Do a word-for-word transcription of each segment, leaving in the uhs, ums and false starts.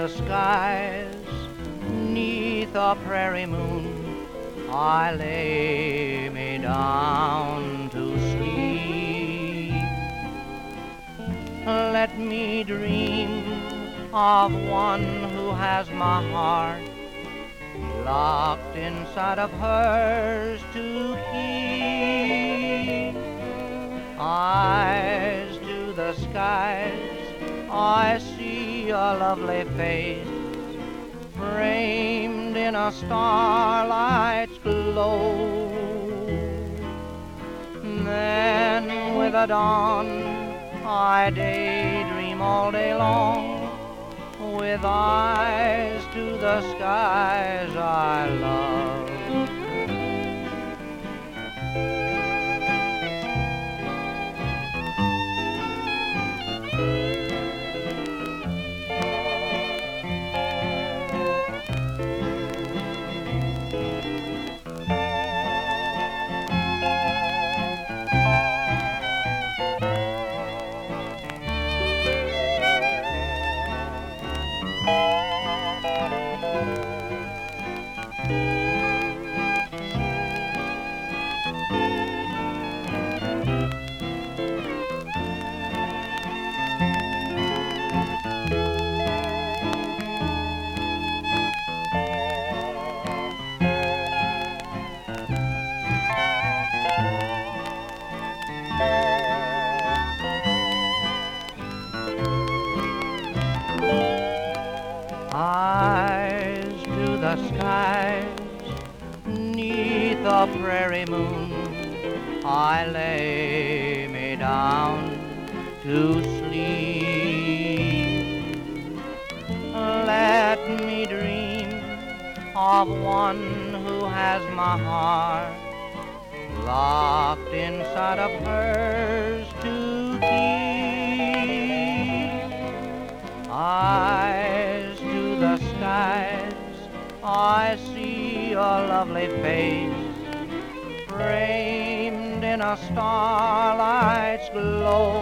the skies, 'neath a prairie moon, I lay me down to sleep. Let me dream of one who has my heart locked inside of hers to keep. Eyes to the skies, I see a lovely face, framed in a starlight's glow. Then with a dawn I daydream all day long, with eyes to the skies I love. Eyes to the skies, 'neath a prairie moon, I lay me down to sleep. Let me dream of one who has my heart locked inside of hers to keep. Eyes to the skies, I see a lovely face, framed in a starlight's glow.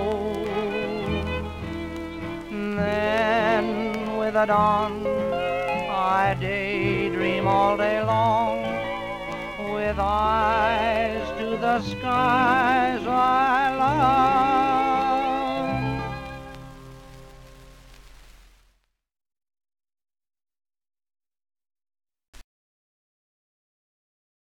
Then with a dawn I daydream all day long, with eyes to the skies I love.